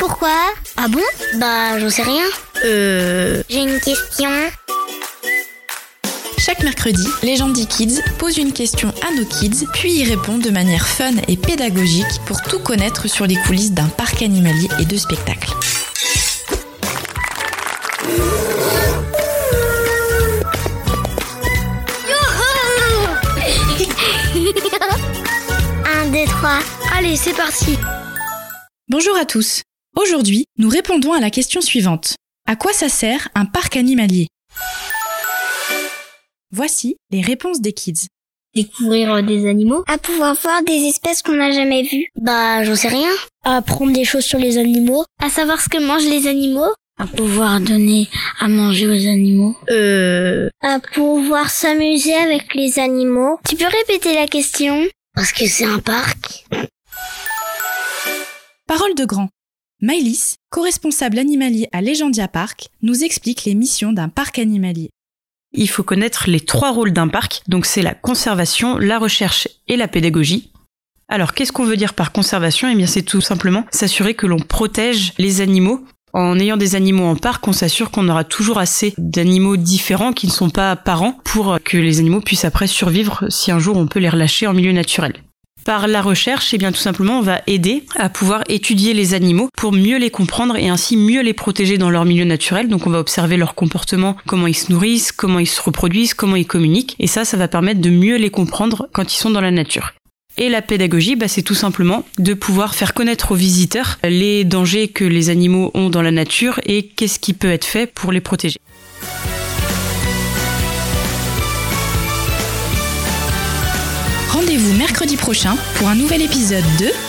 pourquoi? Ah bon? Bah, j'en sais rien. J'ai une question. Chaque mercredi, Legendy Kids pose une question à nos kids, puis y répond de manière fun et pédagogique pour tout connaître sur les coulisses d'un parc animalier et de spectacles. Un, deux, trois. Allez, c'est parti. Bonjour à tous. Aujourd'hui, nous répondons à la question suivante. À quoi ça sert un parc animalier? Voici les réponses des kids. Découvrir des animaux. À pouvoir voir des espèces qu'on n'a jamais vues. Bah, j'en sais rien. À apprendre des choses sur les animaux. À savoir ce que mangent les animaux. À pouvoir donner à manger aux animaux. À pouvoir s'amuser avec les animaux. Tu peux répéter la question? Parce que c'est un parc. Parole de grand. Maëlys, co-responsable animalier à Legendia Park, nous explique les missions d'un parc animalier. Il faut connaître les 3 rôles d'un parc, donc c'est la conservation, la recherche et la pédagogie. Alors qu'est-ce qu'on veut dire par conservation? Eh bien c'est tout simplement s'assurer que l'on protège les animaux. En ayant des animaux en parc, on s'assure qu'on aura toujours assez d'animaux différents qui ne sont pas parents pour que les animaux puissent après survivre si un jour on peut les relâcher en milieu naturel. Par la recherche, eh bien tout simplement, on va aider à pouvoir étudier les animaux pour mieux les comprendre et ainsi mieux les protéger dans leur milieu naturel. Donc on va observer leur comportement, comment ils se nourrissent, comment ils se reproduisent, comment ils communiquent. Et ça va permettre de mieux les comprendre quand ils sont dans la nature. Et la pédagogie, c'est tout simplement de pouvoir faire connaître aux visiteurs les dangers que les animaux ont dans la nature et qu'est-ce qui peut être fait pour les protéger. Rendez-vous mercredi prochain pour un nouvel épisode de